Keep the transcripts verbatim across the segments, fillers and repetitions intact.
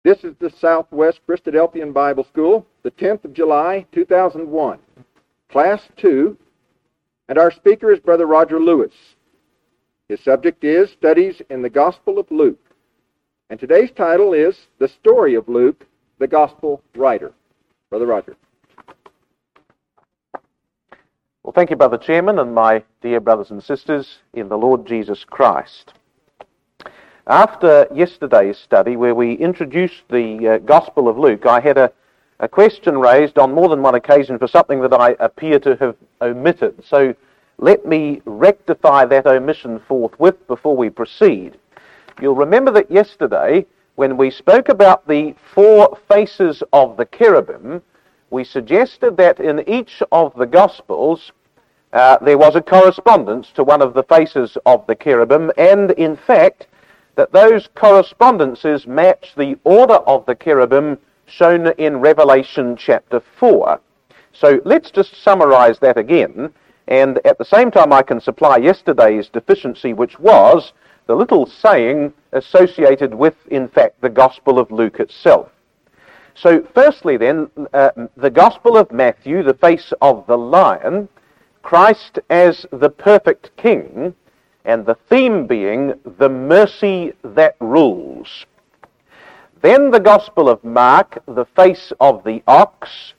This is the Southwest Christadelphian Bible School, the tenth of July, two thousand one, Class two, and our speaker is Brother Roger Lewis. His subject is Studies in the Gospel of Luke, and today's title is The Story of Luke, the Gospel Writer. Brother Roger. Well, thank you, Brother Chairman, and my dear brothers and sisters in the Lord Jesus Christ. After yesterday's study, where we introduced the uh, Gospel of Luke, I had a, a question raised on more than one occasion for something that I appear to have omitted. So let me rectify that omission forthwith before we proceed. You'll remember that yesterday, when we spoke about the four faces of the cherubim, we suggested that in each of the Gospels uh, there was a correspondence to one of the faces of the cherubim, and in fact, that those correspondences match the order of the cherubim shown in Revelation chapter four. So let's just summarize that again, and at the same time I can supply yesterday's deficiency, which was the little saying associated with, in fact, the Gospel of Luke itself. So firstly then, uh, the Gospel of Matthew, the face of the lion, Christ as the perfect king, and the theme being the mercy that rules. Then the Gospel of Mark, the face of the ox,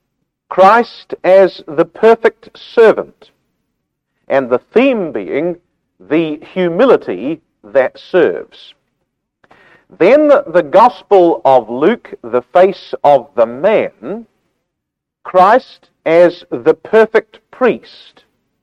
Christ as the perfect servant, and the theme being the humility that serves. Then the Gospel of Luke, the face of the man, Christ as the perfect priest,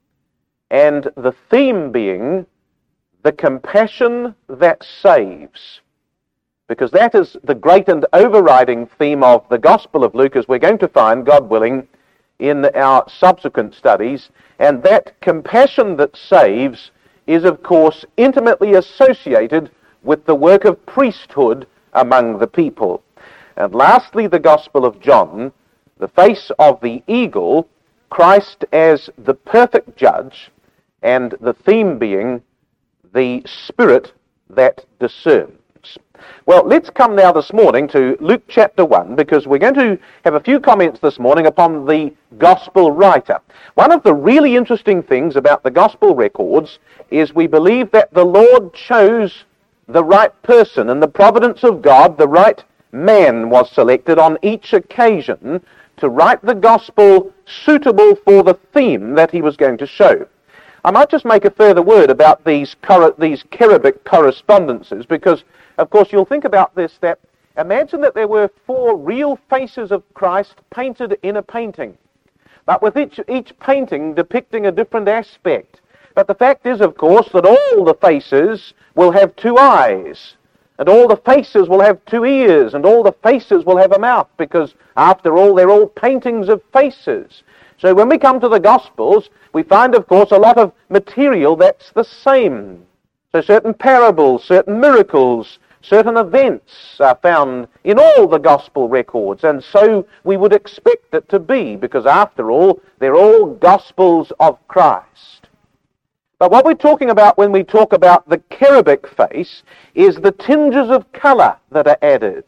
and the theme being the compassion that saves. Because that is the great and overriding theme of the Gospel of Luke, as we're going to find, God willing, in our subsequent studies. And that compassion that saves is, of course, intimately associated with the work of priesthood among the people. And lastly, the Gospel of John, the face of the eagle, Christ as the perfect judge, and the theme being the Spirit that discerns. Well, let's come now this morning to Luke chapter one, because we're going to have a few comments this morning upon the Gospel writer. One of the really interesting things about the Gospel records is we believe that the Lord chose the right person, and the providence of God, the right man was selected on each occasion to write the Gospel suitable for the theme that he was going to show. I might just make a further word about these, cor- these cherubic correspondences, because, of course, you'll think about this, that imagine that there were four real faces of Christ painted in a painting, but with each, each painting depicting a different aspect. But the fact is, of course, that all the faces will have two eyes, and all the faces will have two ears, and all the faces will have a mouth, because, after all, they're all paintings of faces. So when we come to the Gospels, we find, of course, a lot of material that's the same. So certain parables, certain miracles, certain events are found in all the Gospel records, and so we would expect it to be, because after all, they're all Gospels of Christ. But what we're talking about when we talk about the cherubic face is the tinges of color that are added.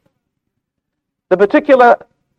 The particular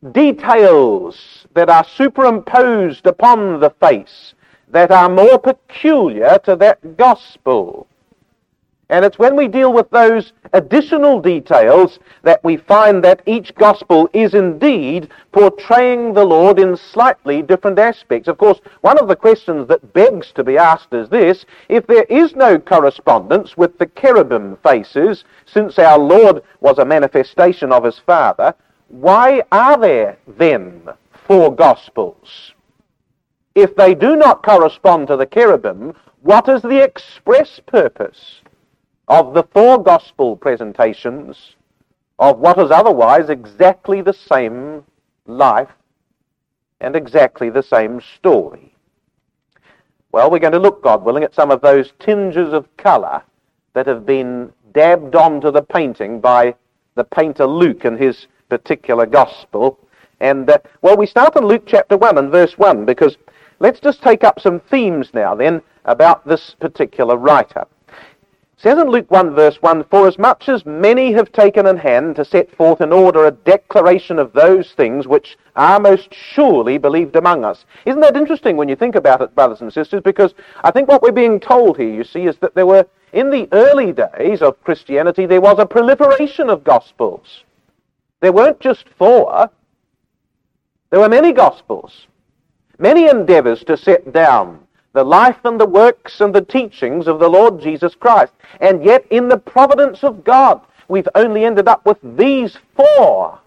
details that are superimposed upon the face that are more peculiar to that gospel. And it's when we deal with those additional details that we find that each gospel is indeed portraying the Lord in slightly different aspects. Of course, one of the questions that begs to be asked is this: if there is no correspondence with the cherubim faces, since our Lord was a manifestation of his Father, why are there then four Gospels? If they do not correspond to the cherubim, what is the express purpose of the four Gospel presentations of what is otherwise exactly the same life and exactly the same story? Well, we're going to look, God willing, at some of those tinges of colour that have been dabbed onto the painting by the painter Luke and his particular gospel. And, uh, well, we start in Luke chapter one and verse one, because let's just take up some themes now then about this particular writer. It says in Luke one verse one, "For as much as many have taken in hand to set forth in order a declaration of those things which are most surely believed among us." Isn't that interesting when you think about it, brothers and sisters? Because I think what we're being told here, you see, is that there were, in the early days of Christianity, there was a proliferation of gospels. There weren't just four. There were many gospels, many endeavors to set down the life and the works and the teachings of the Lord Jesus Christ. And yet, in the providence of God, we've only ended up with these four.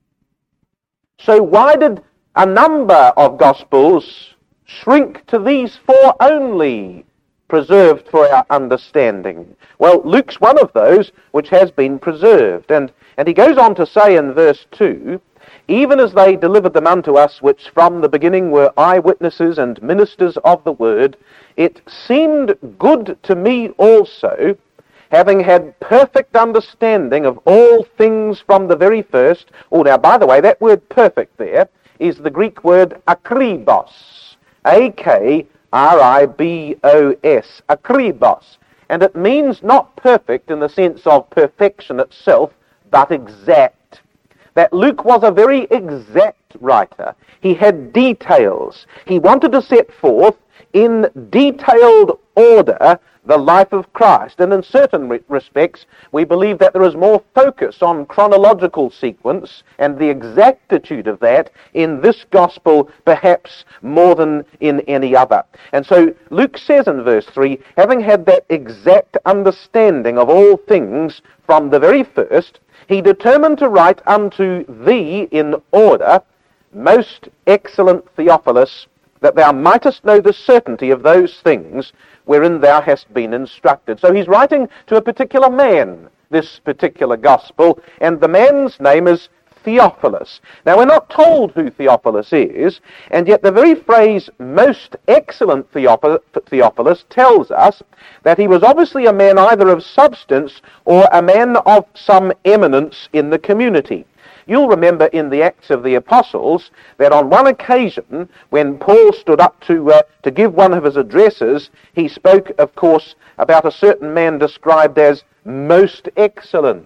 So why did a number of gospels shrink to these four only, preserved for our understanding? Well, Luke's one of those which has been preserved. And, and he goes on to say in verse two, "Even as they delivered them unto us, which from the beginning were eyewitnesses and ministers of the word, it seemed good to me also, having had perfect understanding of all things from the very first." Oh, now, by the way, that word perfect there is the Greek word akribos, A K R I B O S, akribos. And it means not perfect in the sense of perfection itself, but exact. That Luke was a very exact writer. He had details. He wanted to set forth in detailed order the life of Christ. And in certain re- respects, we believe that there is more focus on chronological sequence and the exactitude of that in this gospel, perhaps more than in any other. And so Luke says in verse three, "Having had that exact understanding of all things from the very first, he determined to write unto thee in order, most excellent Theophilus, that thou mightest know the certainty of those things wherein thou hast been instructed." So he's writing to a particular man, this particular gospel, and the man's name is Theophilus. Now, we're not told who Theophilus is, and yet the very phrase "most excellent Theophilus" tells us that he was obviously a man either of substance or a man of some eminence in the community. You'll remember in the Acts of the Apostles that on one occasion, when Paul stood up to, uh, to give one of his addresses, he spoke, of course, about a certain man described as most excellent.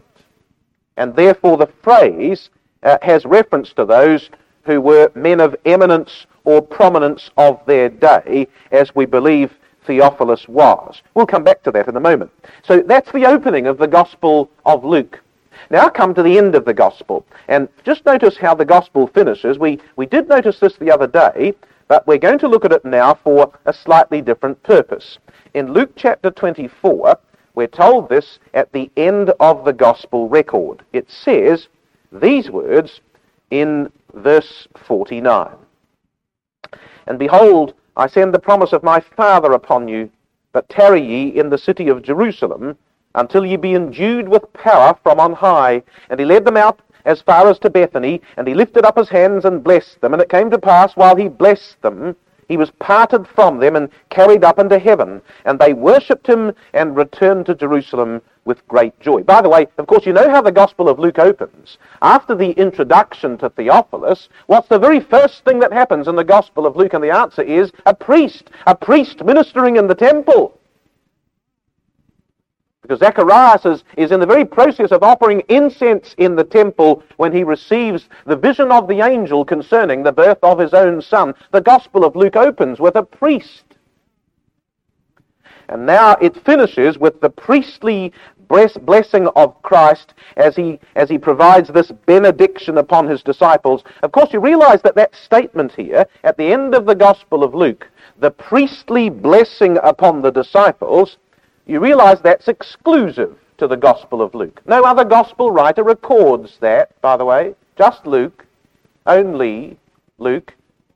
And therefore the phrase uh, has reference to those who were men of eminence or prominence of their day, as we believe Theophilus was. We'll come back to that in a moment. So that's the opening of the Gospel of Luke. Now come to the end of the Gospel, and just notice how the Gospel finishes. We, we did notice this the other day, but we're going to look at it now for a slightly different purpose. In Luke chapter twenty-four, we're told this at the end of the Gospel record. It says these words in verse forty-nine. "And behold, I send the promise of my Father upon you, but tarry ye in the city of Jerusalem, until ye be endued with power from on high. And he led them out as far as to Bethany, and he lifted up his hands and blessed them. And it came to pass, while he blessed them, he was parted from them and carried up into heaven. And they worshipped him and returned to Jerusalem with great joy." By the way, of course, you know how the Gospel of Luke opens. After the introduction to Theophilus, what's the very first thing that happens in the Gospel of Luke? And the answer is a priest, a priest ministering in the temple. Because Zacharias is, is in the very process of offering incense in the temple when he receives the vision of the angel concerning the birth of his own son. The Gospel of Luke opens with a priest. And now it finishes with the priestly blessing of Christ as he, as he provides this benediction upon his disciples. Of course, you realize that that statement here at the end of the Gospel of Luke, the priestly blessing upon the disciples, you realize that's exclusive to the Gospel of Luke. No other Gospel writer records that, by the way. Just Luke. Only Luke.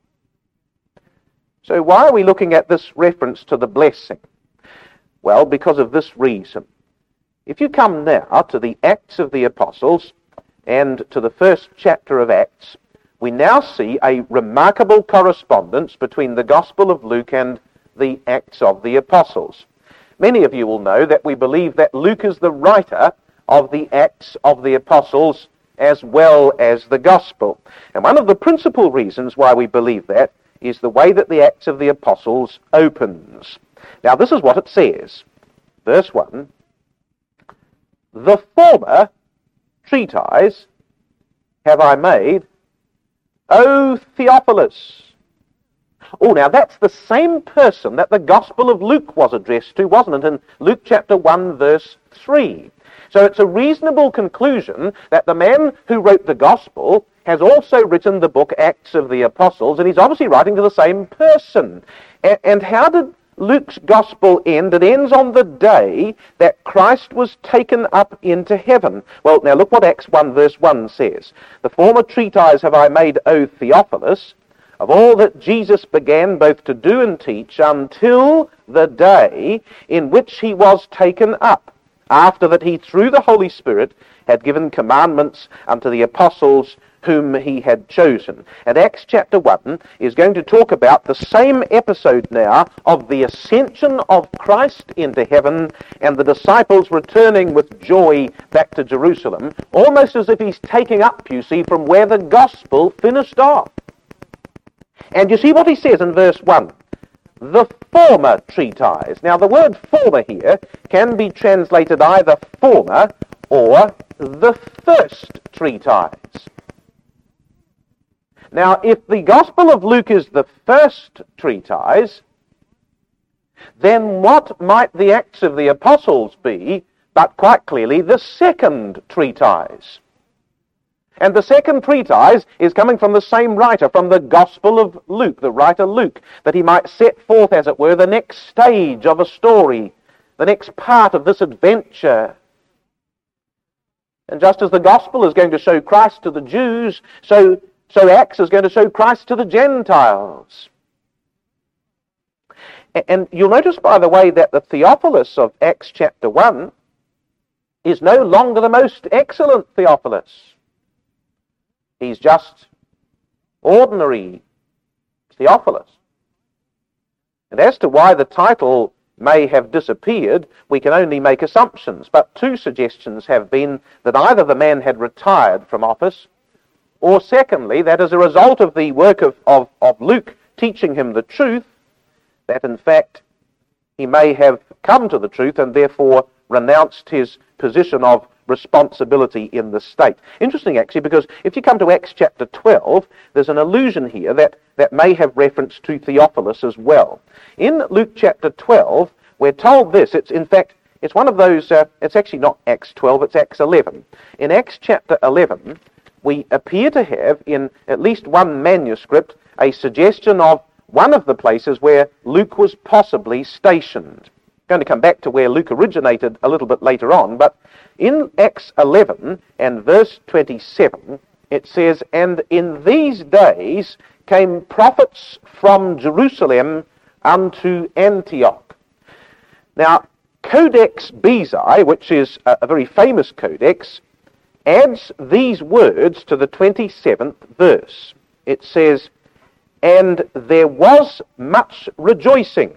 So why are we looking at this reference to the blessing? Well, because of this reason. If you come now to the Acts of the Apostles and to the first chapter of Acts, we now see a remarkable correspondence between the Gospel of Luke and the Acts of the Apostles. Many of you will know that we believe that Luke is the writer of the Acts of the Apostles as well as the Gospel. And one of the principal reasons why we believe that is the way that the Acts of the Apostles opens. Now, this is what it says. Verse one, the former treatise have I made, O Theophilus. Oh, now that's the same person that the Gospel of Luke was addressed to, wasn't it, in Luke chapter one, verse three. So it's a reasonable conclusion that the man who wrote the Gospel has also written the book Acts of the Apostles, and he's obviously writing to the same person. And, and how did Luke's Gospel end? It ends on the day that Christ was taken up into heaven. Well, now look what Acts one, verse one says. The former treatise have I made, O Theophilus, of all that Jesus began both to do and teach until the day in which he was taken up, after that he through the Holy Spirit had given commandments unto the apostles whom he had chosen. And Acts chapter one is going to talk about the same episode now of the ascension of Christ into heaven and the disciples returning with joy back to Jerusalem, almost as if he's taking up, you see, from where the gospel finished off. And you see what he says in verse one. The former treatise. Now the word former here can be translated either former or the first treatise. Now if the Gospel of Luke is the first treatise, then what might the Acts of the Apostles be but quite clearly the second treatise? And the second treatise is coming from the same writer, from the Gospel of Luke, the writer Luke, that he might set forth, as it were, the next stage of a story, the next part of this adventure. And just as the Gospel is going to show Christ to the Jews, so, so Acts is going to show Christ to the Gentiles. And you'll notice, by the way, that the Theophilus of Acts chapter one is no longer the most excellent Theophilus. He's just ordinary Theophilus. And as to why the title may have disappeared, we can only make assumptions. But two suggestions have been that either the man had retired from office, or secondly, that as a result of the work of, of, of Luke teaching him the truth, that in fact he may have come to the truth and therefore renounced his position of responsibility in the state. Interesting, actually, because if you come to Acts chapter twelve, there's an allusion here that, that may have reference to Theophilus as well. In Luke chapter twelve, we're told this. It's, in fact, it's one of those, uh, it's actually not Acts twelve, it's Acts eleven. In Acts chapter eleven, we appear to have, in at least one manuscript, a suggestion of one of the places where Luke was possibly stationed. I'm going to come back to where Luke originated a little bit later on, but in Acts eleven and verse twenty-seven, it says, "And in these days came prophets from Jerusalem unto Antioch." Now, Codex Bezae, which is a, a very famous codex, adds these words to the twenty-seventh verse. It says, "And there was much rejoicing.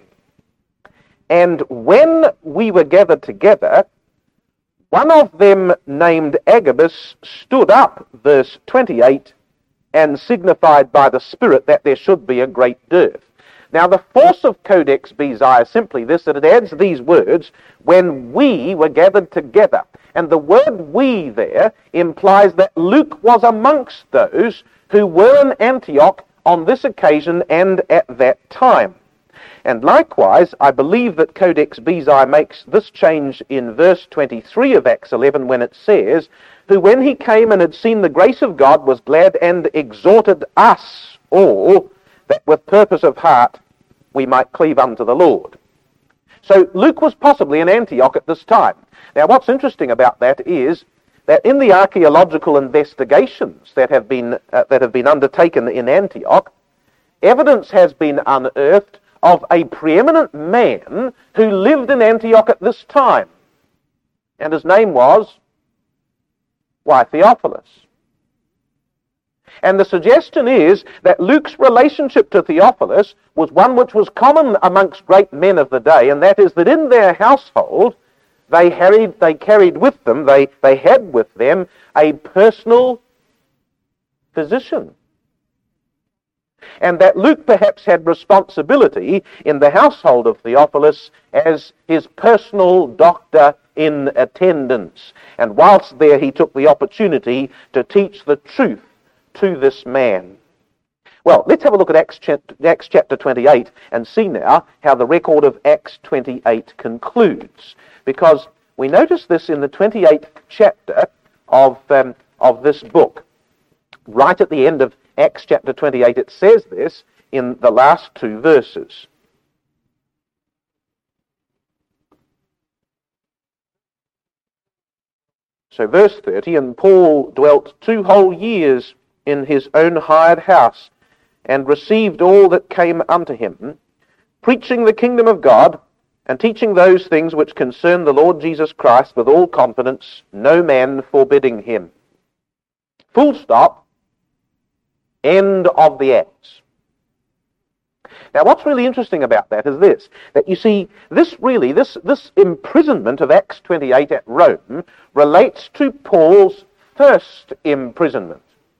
And when we were gathered together, one of them named Agabus stood up," verse twenty-eight, "and signified by the Spirit that there should be a great dearth." Now the force of Codex Bezae is simply this, that it adds these words, "when we were gathered together." And the word "we" there implies that Luke was amongst those who were in Antioch on this occasion and at that time. And likewise, I believe that Codex Bezae makes this change in verse twenty-three of Acts eleven when it says, "Who when he came and had seen the grace of God was glad and exhorted us all, that with purpose of heart we might cleave unto the Lord." So Luke was possibly in Antioch at this time. Now what's interesting about that is that in the archaeological investigations that have been, uh, that have been undertaken in Antioch, evidence has been unearthed of a preeminent man who lived in Antioch at this time. And his name was, why, Theophilus. And the suggestion is that Luke's relationship to Theophilus was one which was common amongst great men of the day, and that is that in their household they carried, they carried with them, they, they had with them a personal physician. And that Luke perhaps had responsibility in the household of Theophilus as his personal doctor in attendance. And whilst there, he took the opportunity to teach the truth to this man. Well, let's have a look at Acts, Acts chapter twenty-eight and see now how the record of Acts twenty-eight concludes. Because we notice this in the twenty-eighth chapter of, um, of this book. Right at the end of Acts chapter twenty-eight, it says this in the last two verses. So verse thirty, and Paul dwelt two whole years in his own hired house, and received all that came unto him, preaching the kingdom of God, and teaching those things which concern the Lord Jesus Christ with all confidence, no man forbidding him. Full stop. End of the Acts. Now what's really interesting about that is this, that you see, this really, this, this imprisonment of Acts twenty-eight at Rome relates to Paul's first imprisonment.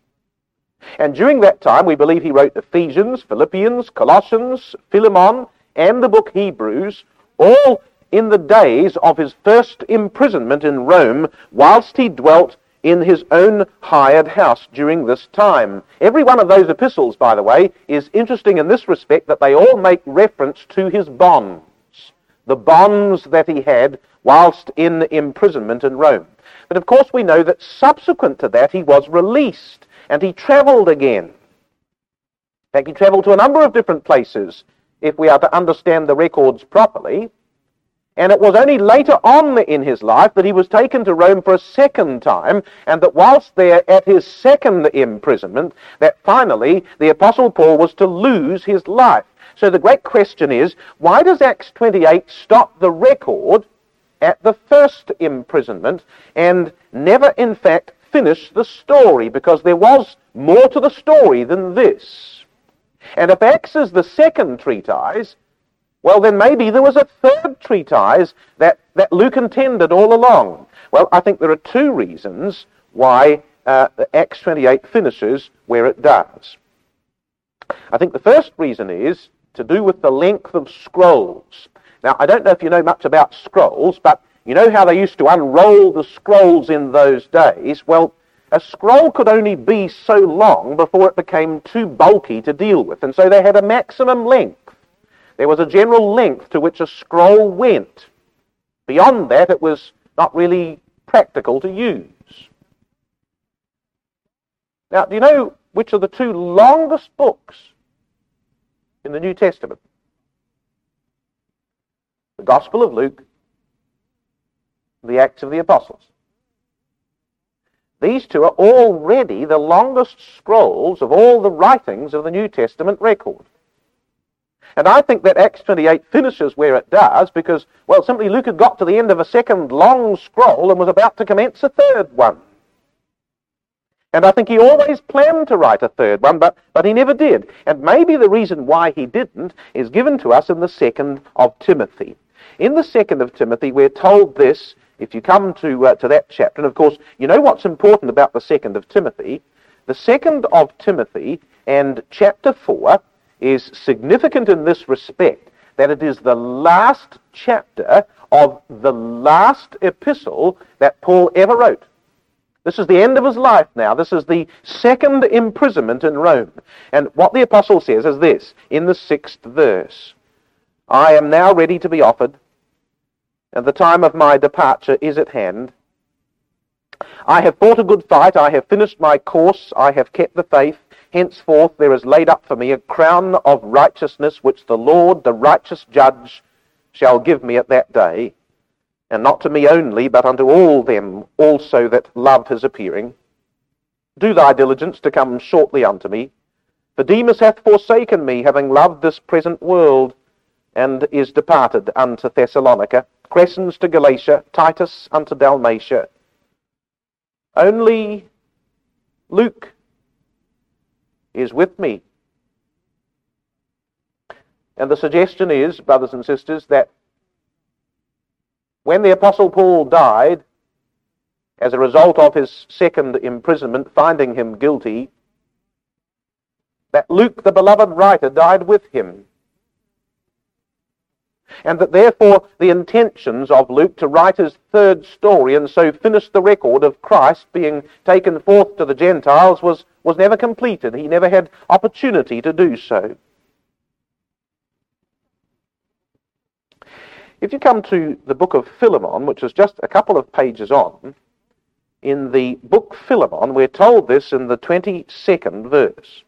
And during that time, we believe he wrote Ephesians, Philippians, Colossians, Philemon, and the book Hebrews, all in the days of his first imprisonment in Rome, whilst he dwelt in his own hired house during this time. Every one of those epistles, by the way, is interesting in this respect that they all make reference to his bonds, the bonds that he had whilst in imprisonment in Rome. But of course we know that subsequent to that he was released, and he travelled again. In fact, he travelled to a number of different places, if we are to understand the records properly. And it was only later on in his life that he was taken to Rome for a second time, and that whilst there at his second imprisonment, that finally the Apostle Paul was to lose his life. So the great question is, why does Acts twenty-eight stop the record at the first imprisonment and never in fact finish the story? Because there was more to the story than this. And if Acts is the second treatise, well, then maybe there was a third treatise that, that Luke intended all along. Well, I think there are two reasons why uh, Acts twenty-eight finishes where it does. I think the first reason is to do with the length of scrolls. Now, I don't know if you know much about scrolls, but you know how they used to unroll the scrolls in those days? Well, a scroll could only be so long before it became too bulky to deal with, and so they had a maximum length. There was a general length to which a scroll went. Beyond that, it was not really practical to use. Now, do you know which are the two longest books in the New Testament? The Gospel of Luke, the Acts of the Apostles. These two are already the longest scrolls of all the writings of the New Testament record. And I think that Acts twenty-eight finishes where it does because, well, simply Luke had got to the end of a second long scroll and was about to commence a third one. And I think he always planned to write a third one, but, but he never did. And maybe the reason why he didn't is given to us in the second of Timothy. In the second of Timothy, we're told this, if you come to, uh, to that chapter, and of course, you know what's important about the second of Timothy? The second of Timothy and chapter four is significant in this respect, that it is the last chapter of the last epistle that Paul ever wrote. This is the end of his life now. This is the second imprisonment in Rome. And what the apostle says is this, in the sixth verse, I am now ready to be offered, and the time of my departure is at hand. I have fought a good fight, I have finished my course, I have kept the faith. Henceforth there is laid up for me a crown of righteousness, which the Lord, the righteous judge, shall give me at that day, and not to me only, but unto all them also that love his appearing. Do thy diligence to come shortly unto me. For Demas hath forsaken me, having loved this present world, and is departed unto Thessalonica. Crescens to Galatia, Titus unto Dalmatia. Only Luke is with me. And the suggestion is, brothers and sisters, that when the Apostle Paul died, as a result of his second imprisonment, finding him guilty, that Luke, the beloved writer, died with him. and that therefore the intentions of Luke to write his third story and so finish the record of Christ being taken forth to the Gentiles was, was never completed. He never had opportunity to do so. If you come to the book of Philemon, which is just a couple of pages on, in the book Philemon, we're told this in the twenty-second verse.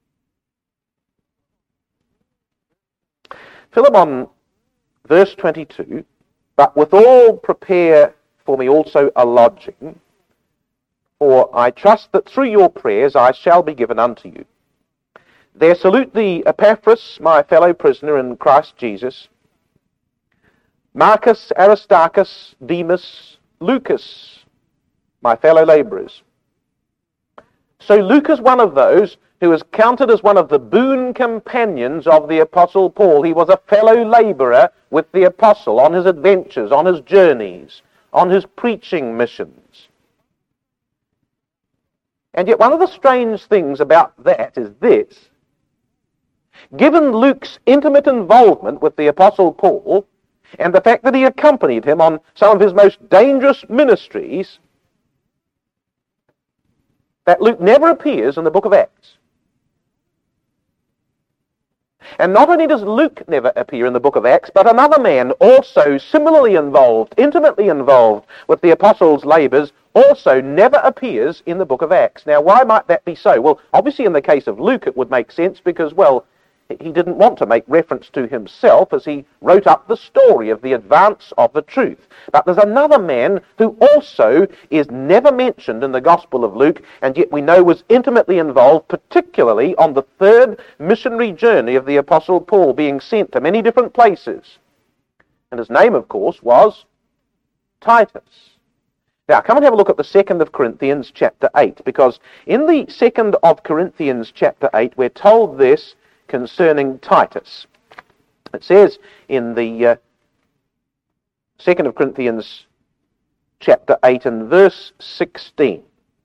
Philemon, verse twenty-two, "But withal prepare for me also a lodging, for I trust that through your prayers I shall be given unto you. There salute thee Epaphras, my fellow prisoner in Christ Jesus, Marcus, Aristarchus, Demas, Lucas, my fellow labourers." So Luke is one of those who is counted as one of the boon companions of the Apostle Paul. He was a fellow labourer with the Apostle on his adventures, on his journeys, on his preaching missions. And yet one of the strange things about that is this. Given Luke's intimate involvement with the Apostle Paul, and the fact that he accompanied him on some of his most dangerous ministries, that Luke never appears in the book of Acts. And not only does Luke never appear in the book of Acts, but another man also similarly involved, intimately involved with the apostles' labours, also never appears in the book of Acts. Now, why might that be so? Well, obviously in the case of Luke it would make sense because, well, he didn't want to make reference to himself as he wrote up the story of the advance of the truth. But there's another man who also is never mentioned in the Gospel of Luke, and yet we know was intimately involved, particularly on the third missionary journey of the Apostle Paul, being sent to many different places. And his name, of course, was Titus. Now, come and have a look at the second of Corinthians chapter eight, because in the second of Corinthians chapter eight, we're told this concerning Titus. It says in the uh, second of Corinthians chapter eight and verse sixteen.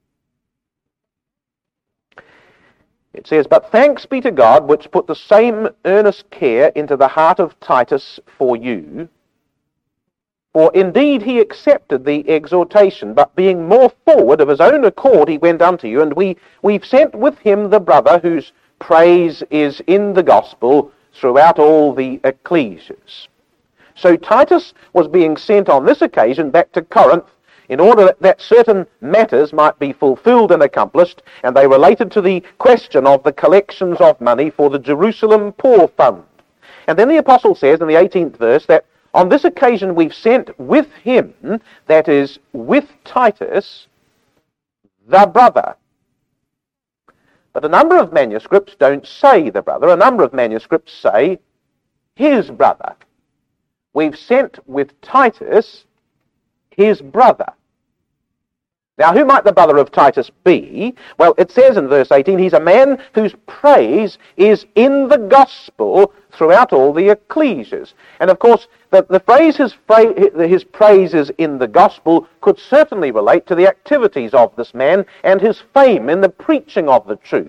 It says, "But thanks be to God, which put the same earnest care into the heart of Titus for you. For indeed he accepted the exhortation, but being more forward of his own accord he went unto you, and we, we've sent with him the brother whose praise is in the gospel throughout all the ecclesias." So Titus was being sent on this occasion back to Corinth in order that, that certain matters might be fulfilled and accomplished, and they related to the question of the collections of money for the Jerusalem Poor Fund. And then the apostle says in the eighteenth verse that on this occasion we've sent with him, that is, with Titus, the brother. But a number of manuscripts don't say the brother. A number of manuscripts say his brother. We've sent with Titus his brother. Now, who might the brother of Titus be? Well, it says in verse eighteen, he's a man whose praise is in the gospel throughout all the ecclesias. And of course, the, the phrase his, his praise is in the gospel could certainly relate to the activities of this man and his fame in the preaching of the truth.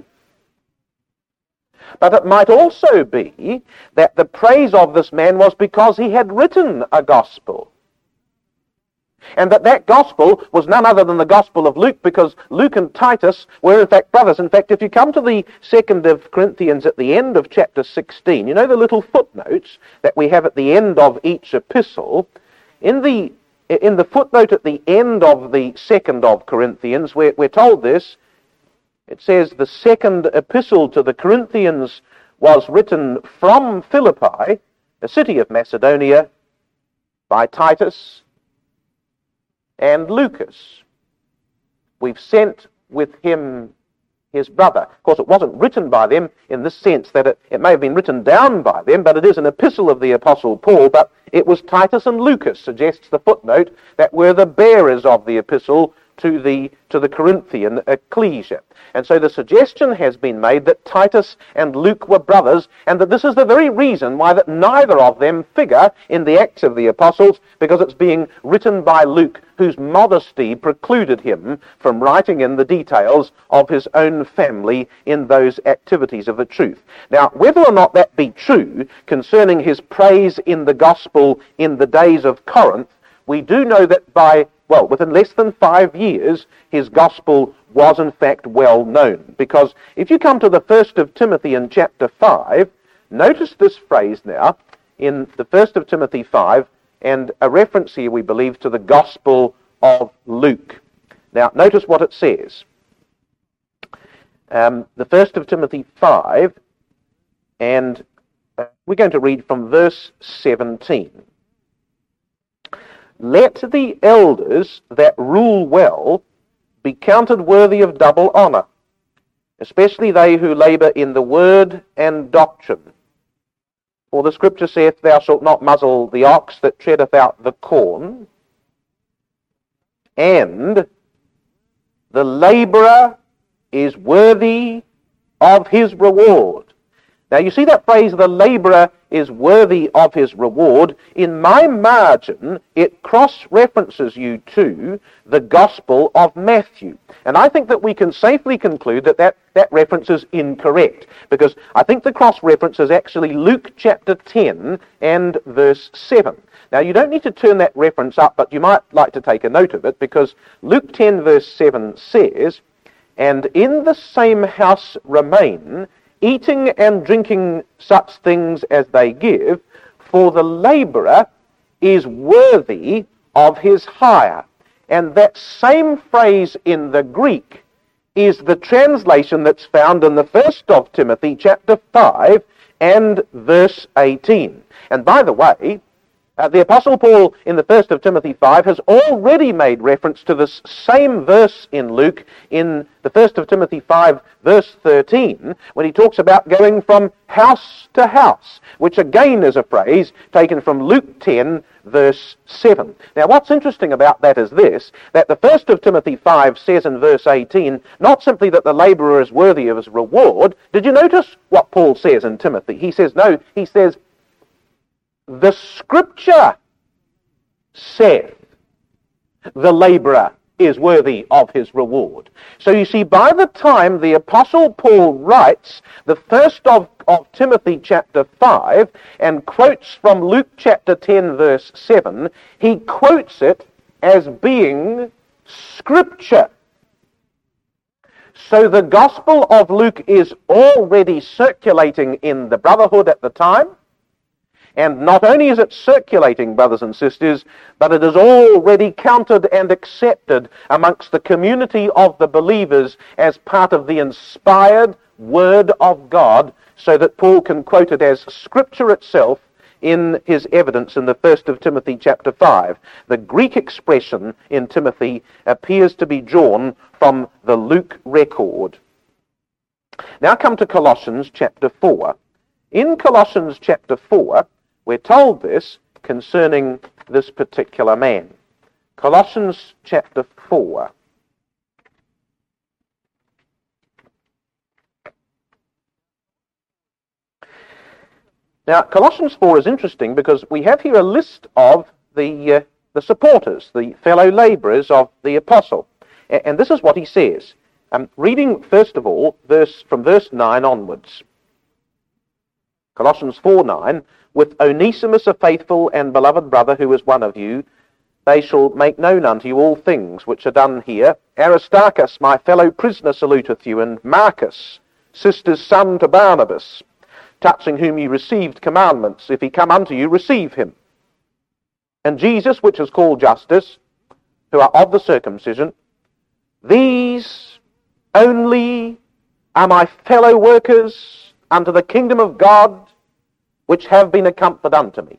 But it might also be that the praise of this man was because he had written a gospel. And that that gospel was none other than the gospel of Luke, because Luke and Titus were in fact brothers. In fact, if you come to the second of Corinthians at the end of chapter sixteen, you know the little footnotes that we have at the end of each epistle, in the in the footnote at the end of the second of Corinthians, we're, we're told this. It says, "The second epistle to the Corinthians was written from Philippi, a city of Macedonia, by Titus and Lucas. We've sent with him his brother." Of course, it wasn't written by them in the sense that it, it may have been written down by them, but it is an epistle of the Apostle Paul, but it was Titus and Lucas, suggests the footnote, that were the bearers of the epistle to the, to the Corinthian ecclesia. And so the suggestion has been made that Titus and Luke were brothers, and that this is the very reason why that neither of them figure in the Acts of the Apostles, because it's being written by Luke, whose modesty precluded him from writing in the details of his own family in those activities of the truth. Now, whether or not that be true concerning his praise in the gospel in the days of Corinth, we do know that by, well, within less than five years, his gospel was in fact well known. Because if you come to the first of Timothy in chapter five, notice this phrase now in the first of Timothy five, and a reference here, we believe, to the gospel of Luke. Now, notice what it says. Um, the first of Timothy five, and uh, we're going to read from verse seventeen. Let the elders that rule well be counted worthy of double honour, especially they who labour in the word and doctrine. For the scripture saith, Thou shalt not muzzle the ox that treadeth out the corn, and the labourer is worthy of his reward. Now you see that phrase, the labourer is worthy of his reward. In my margin, it cross-references you to the Gospel of Matthew. And I think that we can safely conclude that that, that reference is incorrect, because I think the cross-reference is actually Luke chapter ten and verse seven. Now you don't need to turn that reference up, but you might like to take a note of it, because Luke ten verse seven says, And in the same house remain, eating and drinking such things as they give, for the labourer is worthy of his hire. And that same phrase in the Greek is the translation that's found in the first of Timothy chapter five and verse eighteen. And by the way, Uh, the Apostle Paul in the first of Timothy five has already made reference to this same verse in Luke in the first of Timothy five verse thirteen, when he talks about going from house to house, which again is a phrase taken from Luke ten verse seven. Now what's interesting about that is this, that the first of Timothy five says in verse eighteen, not simply that the labourer is worthy of his reward. Did you notice what Paul says in Timothy? He says, no, he says, the scripture saith the labourer is worthy of his reward. So you see, by the time the Apostle Paul writes the first of, of Timothy chapter five and quotes from Luke chapter ten verse seven, he quotes it as being scripture. So the Gospel of Luke is already circulating in the brotherhood at the time. And not only is it circulating, brothers and sisters, but it is already counted and accepted amongst the community of the believers as part of the inspired Word of God, so that Paul can quote it as Scripture itself in his evidence in the first of Timothy chapter five. The Greek expression in Timothy appears to be drawn from the Luke record. Now come to Colossians chapter four. In Colossians chapter four, we're told this concerning this particular man. Colossians chapter four. Now, Colossians four is interesting because we have here a list of the, uh, the supporters, the fellow labourers of the apostle. A- and this is what he says. Um, reading, first of all, verse from verse nine onwards. Colossians four nine, with Onesimus, a faithful and beloved brother who is one of you, they shall make known unto you all things which are done here. Aristarchus, my fellow prisoner, saluteth you, and Marcus, sister's son to Barnabas, touching whom ye received commandments. If he come unto you, receive him. And Jesus, which is called Justus, who are of the circumcision, these only are my fellow workers unto the kingdom of God, which have been a comfort unto me.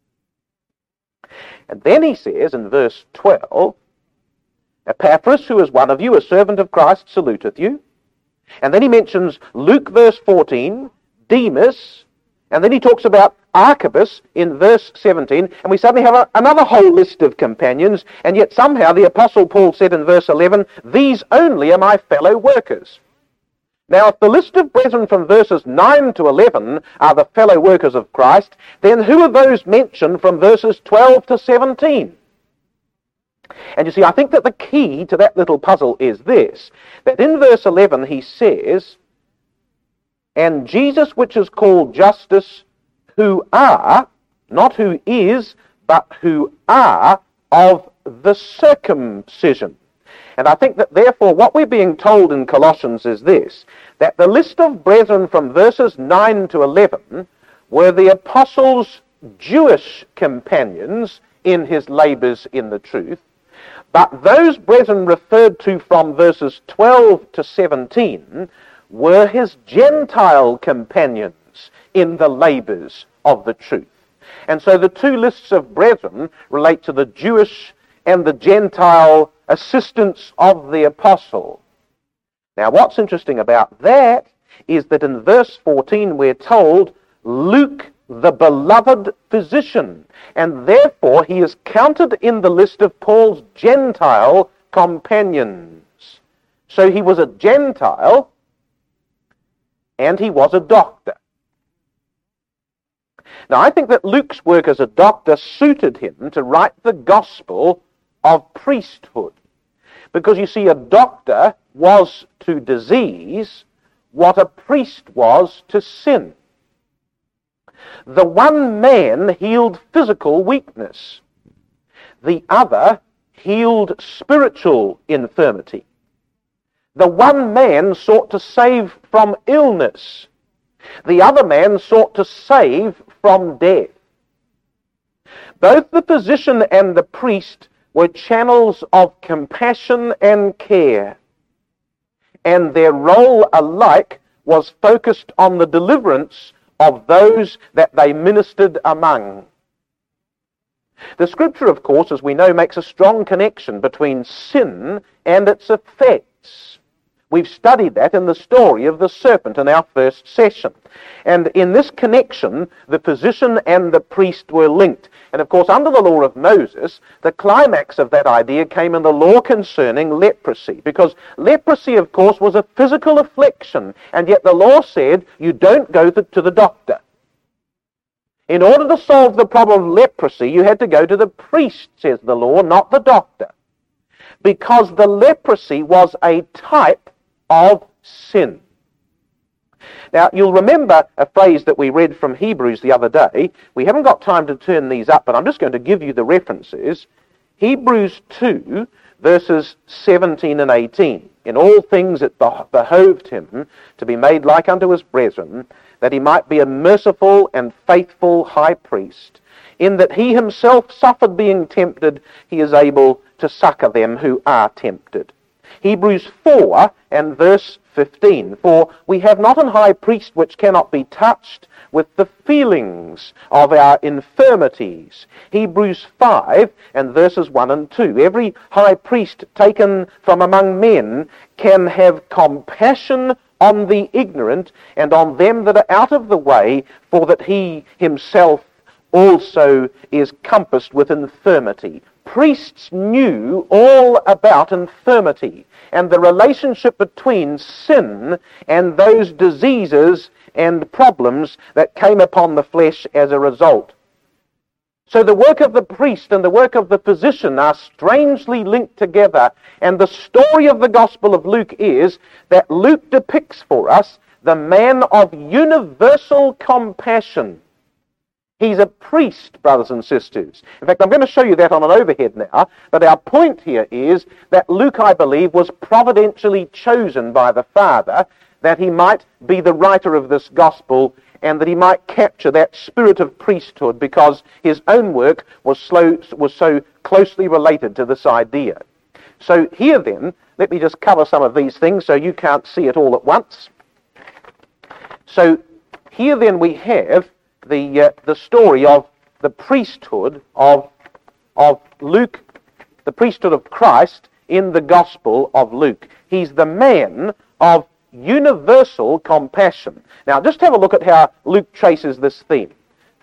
And then he says in verse twelve, Epaphras, who is one of you, a servant of Christ, saluteth you. And then he mentions Luke verse fourteen, Demas, and then he talks about Archippus in verse seventeen, and we suddenly have a, another whole list of companions, and yet somehow the Apostle Paul said in verse eleven, these only are my fellow workers. Now, if the list of brethren from verses nine to eleven are the fellow workers of Christ, then who are those mentioned from verses twelve to seventeen? And you see, I think that the key to that little puzzle is this, that in verse eleven he says, and Jesus which is called Justus, who are, not who is, but who are of the circumcision. And I think that therefore what we're being told in Colossians is this, that the list of brethren from verses nine to eleven were the apostles' Jewish companions in his labors in the truth, but those brethren referred to from verses twelve to seventeen were his Gentile companions in the labors of the truth. And so the two lists of brethren relate to the Jewish and the Gentile assistants of the apostle. Now what's interesting about that is that in verse fourteen we're told, Luke the beloved physician, and therefore he is counted in the list of Paul's Gentile companions. So he was a Gentile and he was a doctor. Now I think that Luke's work as a doctor suited him to write the gospel of priesthood. Because you see, a doctor was to disease what a priest was to sin. The one man healed physical weakness. The other healed spiritual infirmity. The one man sought to save from illness. The other man sought to save from death. Both the physician and the priest were channels of compassion and care, and their role alike was focused on the deliverance of those that they ministered among. The Scripture, of course, as we know, makes a strong connection between sin and its effects. We've studied that in the story of the serpent in our first session. And in this connection, the physician and the priest were linked. And of course, under the law of Moses, the climax of that idea came in the law concerning leprosy. Because leprosy, of course, was a physical affliction. And yet the law said, you don't go to the doctor. In order to solve the problem of leprosy, you had to go to the priest, says the law, not the doctor. Because the leprosy was a type of sin. Now, you'll remember a phrase that we read from Hebrews the other day. We haven't got time to turn these up, but I'm just going to give you the references. Hebrews two, verses seventeen and eighteen. In all things it behoved him to be made like unto his brethren, that he might be a merciful and faithful high priest, in that he himself suffered being tempted, he is able to succor them who are tempted. Hebrews four and verse fifteen. For we have not an high priest which cannot be touched with the feelings of our infirmities. Hebrews five and verses one and two. Every high priest taken from among men can have compassion on the ignorant and on them that are out of the way, for that he himself also is compassed with infirmity. Priests knew all about infirmity and the relationship between sin and those diseases and problems that came upon the flesh as a result. So the work of the priest and the work of the physician are strangely linked together, and the story of the Gospel of Luke is that Luke depicts for us the man of universal compassion. He's a priest, brothers and sisters. In fact, I'm going to show you that on an overhead now, but our point here is that Luke, I believe, was providentially chosen by the Father that he might be the writer of this gospel and that he might capture that spirit of priesthood, because his own work was, slow, was so closely related to this idea. So here then, let me just cover some of these things so you can't see it all at once. So here then we have the uh, the story of the priesthood of of Luke, the priesthood of Christ in the Gospel of Luke. He's the man of universal compassion. Now, just have a look at how Luke traces this theme.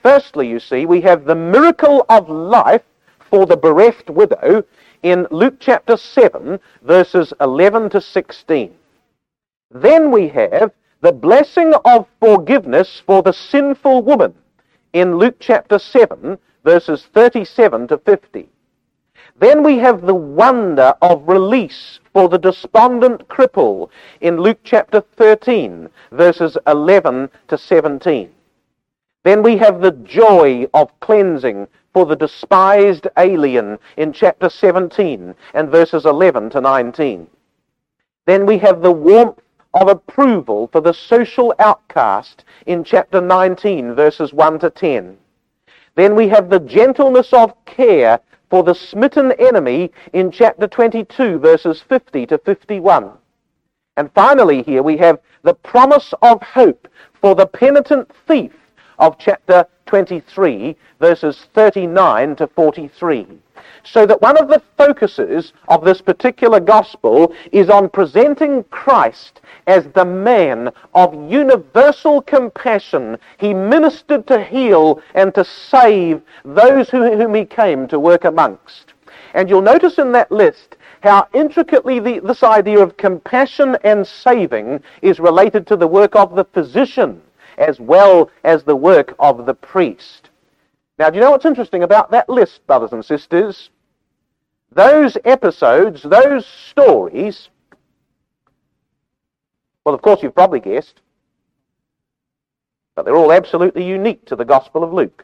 Firstly, you see, we have the miracle of life for the bereft widow in Luke chapter seven, verses eleven to sixteen. Then we have the blessing of forgiveness for the sinful woman in Luke chapter seven, verses thirty-seven to fifty. Then we have the wonder of release for the despondent cripple in Luke chapter thirteen, verses eleven to seventeen. Then we have the joy of cleansing for the despised alien in chapter seventeen and verses eleven to nineteen. Then we have the warmth of approval for the social outcast in chapter nineteen, verses one to ten. Then we have the gentleness of care for the smitten enemy in chapter twenty-two, verses fifty to fifty-one. And finally here we have the promise of hope for the penitent thief of chapter twenty-three, verses thirty-nine to forty-three. So that one of the focuses of this particular gospel is on presenting Christ as the man of universal compassion. He ministered to heal and to save those who, whom he came to work amongst. And you'll notice in that list how intricately the, this idea of compassion and saving is related to the work of the physician as well as the work of the priest. Now, do you know what's interesting about that list, brothers and sisters? Those episodes, those stories, well, of course, you've probably guessed, but they're all absolutely unique to the Gospel of Luke.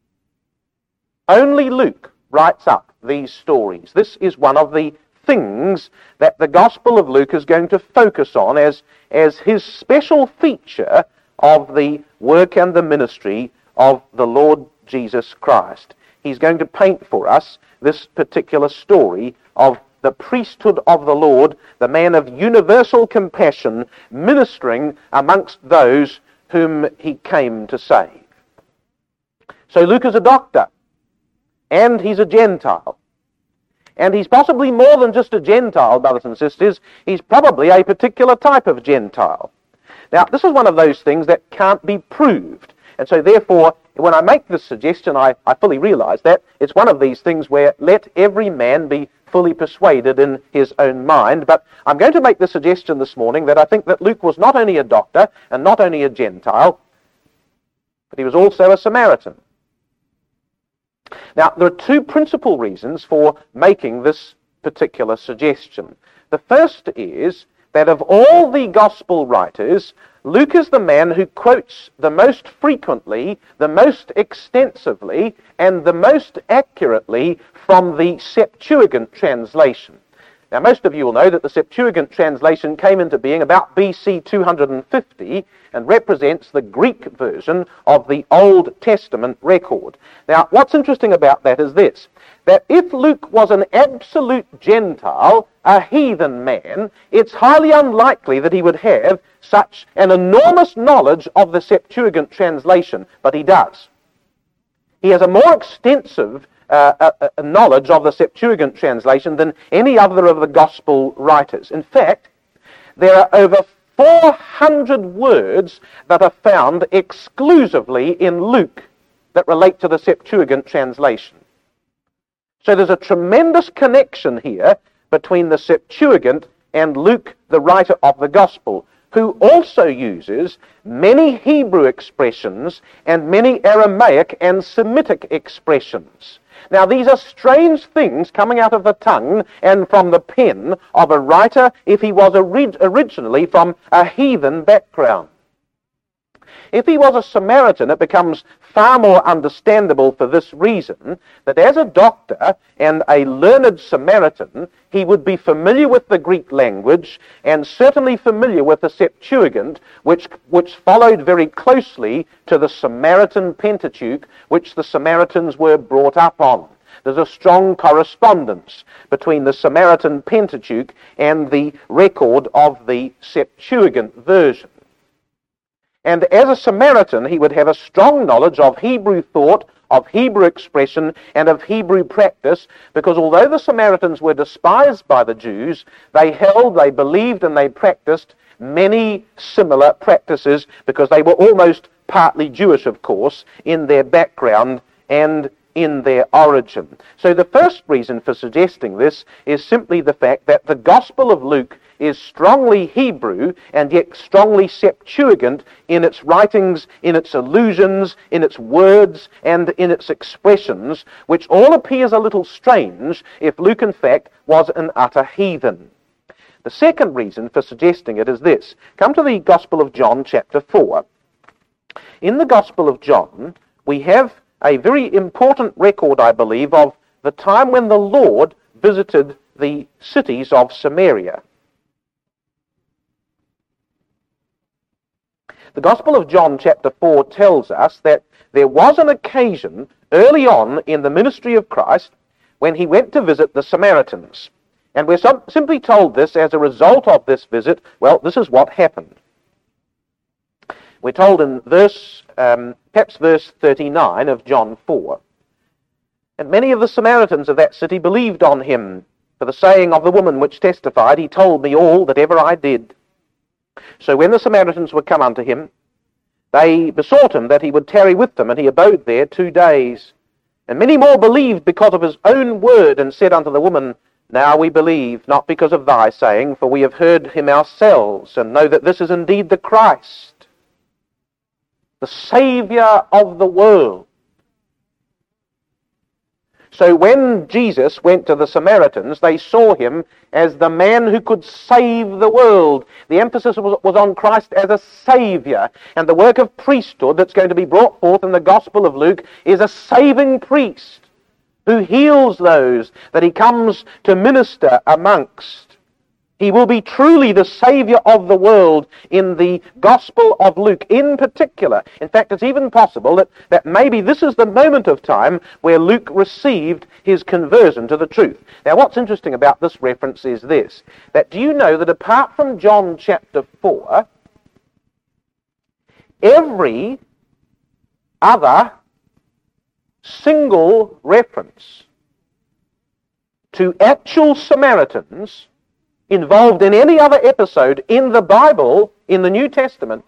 Only Luke writes up these stories. This is one of the things that the Gospel of Luke is going to focus on as, as his special feature of the work and the ministry of the Lord Jesus Christ. He's going to paint for us this particular story of the priesthood of the Lord, the man of universal compassion, ministering amongst those whom he came to save. So Luke is a doctor, and he's a Gentile. And he's possibly more than just a Gentile, brothers and sisters. He's probably a particular type of Gentile. Now, this is one of those things that can't be proved. And so, therefore, when I make this suggestion, I, I fully realize that it's one of these things where let every man be fully persuaded in his own mind. But I'm going to make the suggestion this morning that I think that Luke was not only a doctor and not only a Gentile, but he was also a Samaritan. Now, there are two principal reasons for making this particular suggestion. The first is that of all the gospel writers, Luke is the man who quotes the most frequently, the most extensively, and the most accurately from the Septuagint translation. Now, most of you will know that the Septuagint translation came into being about B C two hundred fifty and represents the Greek version of the Old Testament record. Now, what's interesting about that is this, that if Luke was an absolute Gentile, a heathen man, it's highly unlikely that he would have such an enormous knowledge of the Septuagint translation, but he does. He has a more extensive uh, uh, uh, knowledge of the Septuagint translation than any other of the gospel writers. In fact, there are over four hundred words that are found exclusively in Luke that relate to the Septuagint translation. So there's a tremendous connection here between the Septuagint and Luke, the writer of the Gospel, who also uses many Hebrew expressions and many Aramaic and Semitic expressions. Now, these are strange things coming out of the tongue and from the pen of a writer if he was orig- originally from a heathen background. If he was a Samaritan, it becomes far more understandable for this reason, that as a doctor and a learned Samaritan, he would be familiar with the Greek language and certainly familiar with the Septuagint, which, which followed very closely to the Samaritan Pentateuch, which the Samaritans were brought up on. There's a strong correspondence between the Samaritan Pentateuch and the record of the Septuagint version. And as a Samaritan, he would have a strong knowledge of Hebrew thought, of Hebrew expression, and of Hebrew practice, because although the Samaritans were despised by the Jews, they held, they believed, and they practiced many similar practices because they were almost partly Jewish, of course, in their background and in their origin. So the first reason for suggesting this is simply the fact that the Gospel of Luke is strongly Hebrew and yet strongly Septuagint in its writings, in its allusions, in its words, and in its expressions, which all appears a little strange if Luke, in fact, was an utter heathen. The second reason for suggesting it is this. Come to the Gospel of John, chapter four. In the Gospel of John, we have a very important record, I believe, of the time when the Lord visited the cities of Samaria. The Gospel of John chapter four tells us that there was an occasion early on in the ministry of Christ when he went to visit the Samaritans. And we're sim- simply told this as a result of this visit. Well, this is what happened. We're told in verse, um, perhaps verse thirty-nine of John four. And many of the Samaritans of that city believed on him, for the saying of the woman which testified, he told me all that ever I did. So when the Samaritans were come unto him, they besought him that he would tarry with them, and he abode there two days. And many more believed because of his own word, and said unto the woman, Now we believe, not because of thy saying, for we have heard him ourselves, and know that this is indeed the Christ, the Saviour of the world. So when Jesus went to the Samaritans, they saw him as the man who could save the world. The emphasis was, was on Christ as a Saviour. And the work of priesthood that's going to be brought forth in the Gospel of Luke is a saving priest who heals those that he comes to minister amongst. He will be truly the Saviour of the world in the Gospel of Luke in particular. In fact, it's even possible that, that maybe this is the moment of time where Luke received his conversion to the truth. Now, what's interesting about this reference is this, that do you know that apart from John chapter four, every other single reference to actual Samaritans involved in any other episode in the Bible, in the New Testament,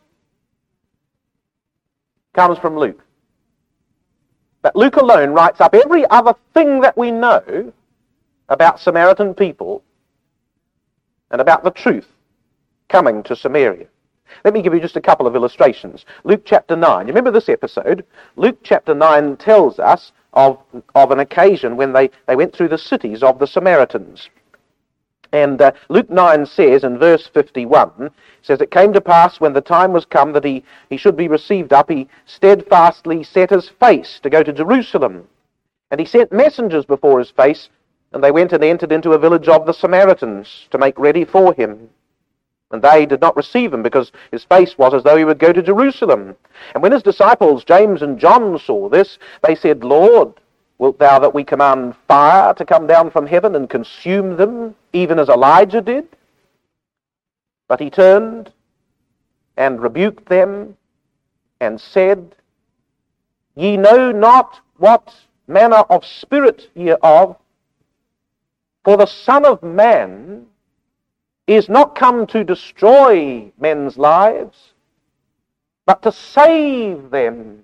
comes from Luke. But Luke alone writes up every other thing that we know about Samaritan people and about the truth coming to Samaria. Let me give you just a couple of illustrations. Luke chapter nine. You remember this episode? Luke chapter nine tells us of, of an occasion when they, they went through the cities of the Samaritans. And uh, Luke nine says in verse fifty-one, says, It came to pass when the time was come that he, he should be received up, he steadfastly set his face to go to Jerusalem. And he sent messengers before his face, and they went and entered into a village of the Samaritans to make ready for him. And they did not receive him, because his face was as though he would go to Jerusalem. And when his disciples, James and John, saw this, they said, Lord, wilt thou that we command fire to come down from heaven and consume them, even as Elijah did? But he turned and rebuked them and said, Ye know not what manner of spirit ye are of, for the Son of Man is not come to destroy men's lives, but to save them.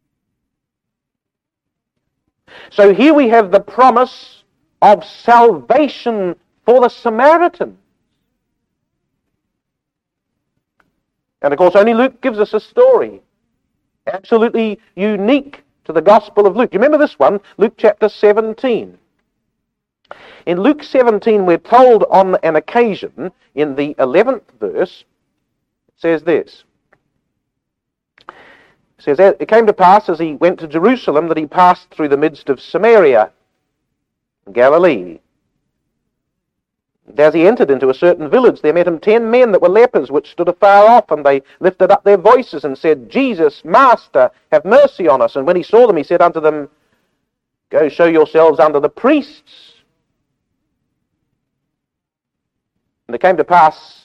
So here we have the promise of salvation for the Samaritans. And of course, only Luke gives us a story, absolutely unique to the Gospel of Luke. You remember this one? Luke chapter seventeen. In Luke seventeen, we're told on an occasion, in the eleventh verse, it says this. It says, It came to pass as he went to Jerusalem that he passed through the midst of Samaria, Galilee. And as he entered into a certain village, there met him ten men that were lepers, which stood afar off, and they lifted up their voices and said, Jesus, Master, have mercy on us. And when he saw them, he said unto them, Go show yourselves unto the priests. And it came to pass,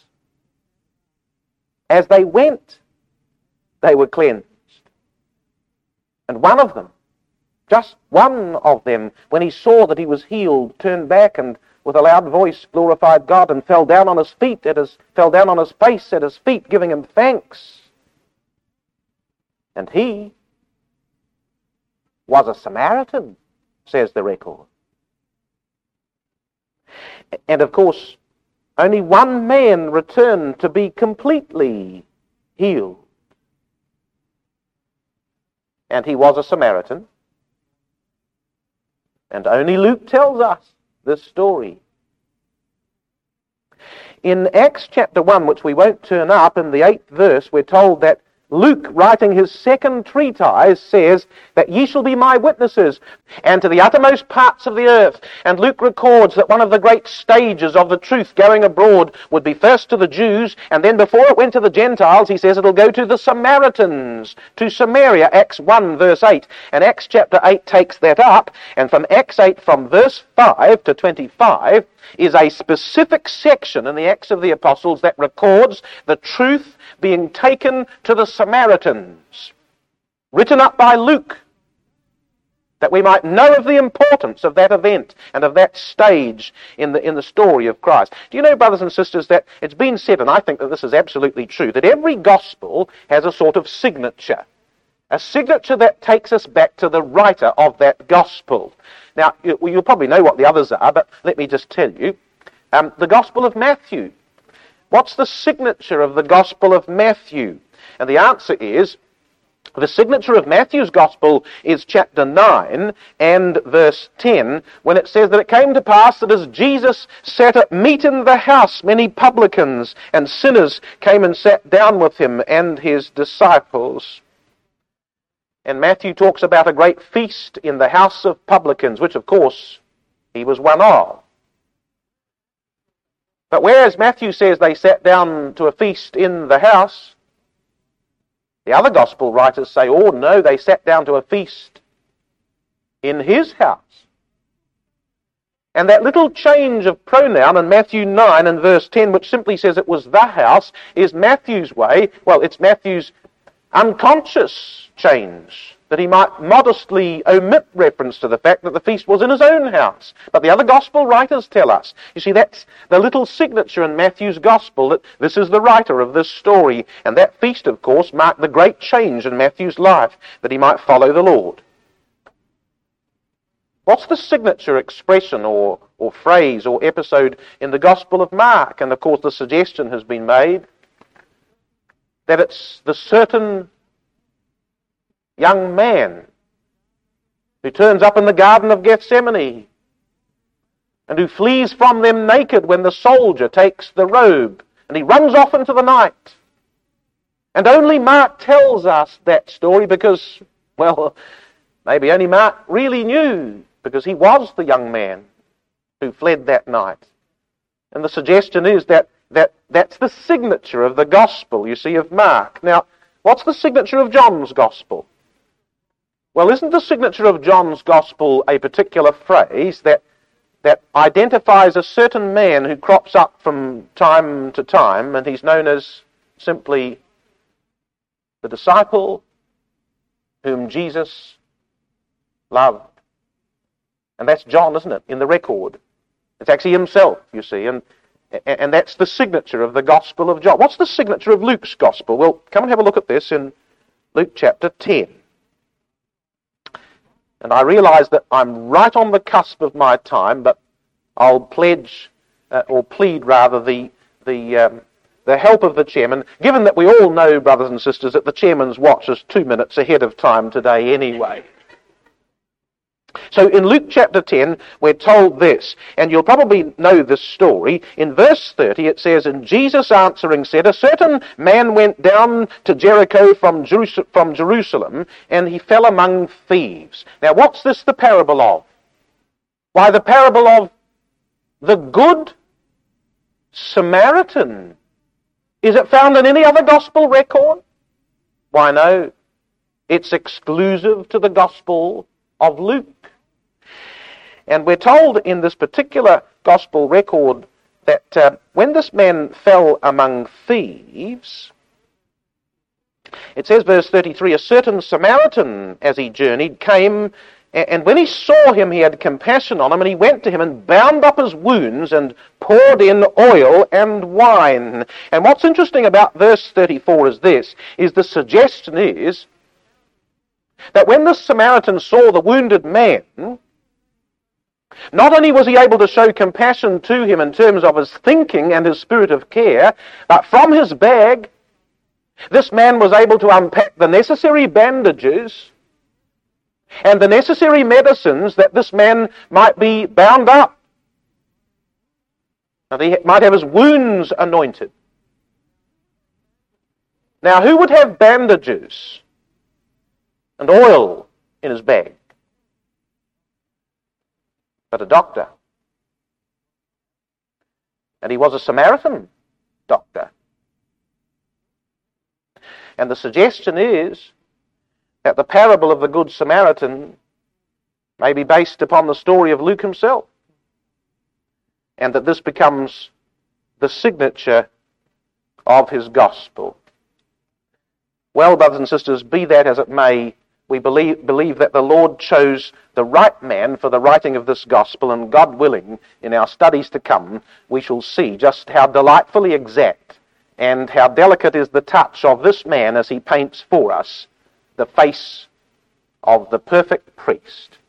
as they went, they were cleansed. And one of them, just one of them, when he saw that he was healed, turned back and with a loud voice glorified God and fell down on his feet, at his, fell down on his face at his feet, giving him thanks. And he was a Samaritan, says the record. And of course, only one man returned to be completely healed. And he was a Samaritan. And only Luke tells us this story. In Acts chapter one, which we won't turn up, in the eighth verse, we're told that Luke, writing his second treatise, says that ye shall be my witnesses, and to the uttermost parts of the earth. And Luke records that one of the great stages of the truth going abroad would be first to the Jews, and then before it went to the Gentiles, he says it'll go to the Samaritans, to Samaria, Acts one verse eight. And Acts chapter eight takes that up, and from Acts eight, from verse five to twenty-five, is a specific section in the Acts of the Apostles that records the truth being taken to the Samaritans, written up by Luke, that we might know of the importance of that event and of that stage in the in the story of Christ. Do you know, brothers and sisters, that it's been said, and I think that this is absolutely true, that every gospel has a sort of signature, a signature that takes us back to the writer of that gospel. Now, you, you'll probably know what the others are, but let me just tell you. Um, the Gospel of Matthew. What's the signature of the Gospel of Matthew? And the answer is, the signature of Matthew's Gospel is chapter nine and verse ten, when it says that it came to pass that as Jesus sat at meat in the house, many publicans and sinners came and sat down with him and his disciples. And Matthew talks about a great feast in the house of publicans, which of course he was one of. But whereas Matthew says they sat down to a feast in the house, the other gospel writers say, oh no, they sat down to a feast in his house. And that little change of pronoun in Matthew nine and verse ten, which simply says it was the house, is Matthew's way, well, it's Matthew's unconscious change, that he might modestly omit reference to the fact that the feast was in his own house. But the other gospel writers tell us. You see, that's the little signature in Matthew's gospel, that this is the writer of this story. And that feast, of course, marked the great change in Matthew's life, that he might follow the Lord. What's the signature expression or, or phrase or episode in the Gospel of Mark? And of course the suggestion has been made that it's the certain young man who turns up in the Garden of Gethsemane and who flees from them naked when the soldier takes the robe and he runs off into the night. And only Mark tells us that story because, well, maybe only Mark really knew, because he was the young man who fled that night. And the suggestion is that, that that's the signature of the gospel, you see, of Mark. Now, what's the signature of John's gospel? Well, isn't the signature of John's gospel a particular phrase that that identifies a certain man who crops up from time to time, and he's known as simply the disciple whom Jesus loved? And that's John, isn't it, in the record? It's actually himself, you see, and and that's the signature of the Gospel of John. What's the signature of Luke's Gospel? Well, come and have a look at this in Luke chapter ten. And I realize that I'm right on the cusp of my time, but I'll pledge, uh, or plead rather, the the um, the help of the chairman, given that we all know, brothers and sisters, that the chairman's watch is two minutes ahead of time today anyway. So in Luke chapter ten, we're told this, and you'll probably know this story. In verse thirty, it says, and Jesus answering said, a certain man went down to Jericho from, Jerus- from Jerusalem, and he fell among thieves. Now, what's this the parable of? Why, the parable of the Good Samaritan. Is it found in any other gospel record? Why, no. It's exclusive to the Gospel of Luke. And we're told in this particular gospel record that uh, when this man fell among thieves, it says, verse thirty-three, a certain Samaritan, as he journeyed, came, and when he saw him, he had compassion on him, and he went to him and bound up his wounds and poured in oil and wine. And what's interesting about verse thirty-four is this, is the suggestion is that when this Samaritan saw the wounded man, not only was he able to show compassion to him in terms of his thinking and his spirit of care, but from his bag, this man was able to unpack the necessary bandages and the necessary medicines that this man might be bound up, that he might have his wounds anointed. Now, who would have bandages and oil in his bag but a doctor? And he was a Samaritan doctor. And the suggestion is that the parable of the Good Samaritan may be based upon the story of Luke himself, and that this becomes the signature of his gospel. Well, brothers and sisters, be that as it may, we believe, believe that the Lord chose the right man for the writing of this gospel, and God willing, in our studies to come, we shall see just how delightfully exact and how delicate is the touch of this man as he paints for us the face of the perfect priest,